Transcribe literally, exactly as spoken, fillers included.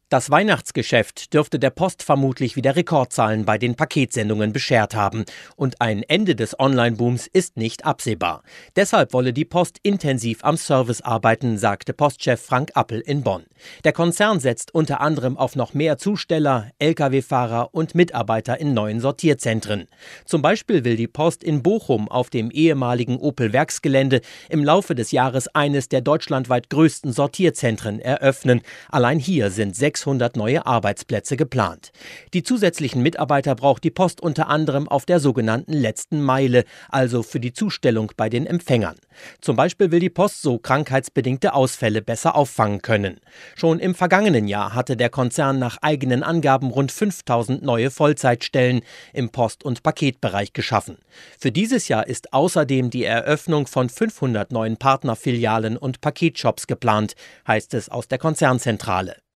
Das Weihnachtsgeschäft dürfte der Post vermutlich wieder Rekordzahlen bei den Paketsendungen beschert haben. Und ein Ende des Online-Booms ist nicht absehbar. Deshalb wolle die Post intensiv am Service arbeiten, sagte Postchef Frank Appel in Bonn. Der Konzern setzt unter anderem auf noch mehr Zusteller, L K W-Fahrer und Mitarbeiter in neuen Sortierzentren. Zum Beispiel will die Post in Bochum auf dem ehemaligen Opel-Werksgelände im Laufe des Jahres eines der deutschlandweit größten Sortierzentren eröffnen. Allein hier sind sechshundert neue Arbeitsplätze geplant. Die zusätzlichen Mitarbeiter braucht die Post unter anderem auf der sogenannten letzten Meile, also für die Zustellung bei den Empfängern. Zum Beispiel will die Post so krankheitsbedingte Ausfälle besser auffangen können. Schon im vergangenen Jahr hatte der Konzern nach eigenen Angaben rund fünftausend neue Vollzeitstellen im Post- und Paketbereich geschaffen. Für dieses Jahr ist außerdem die Eröffnung von fünfhundert neuen Partnerfilialen und Paketshops geplant, heißt es aus der Konzernzentrale.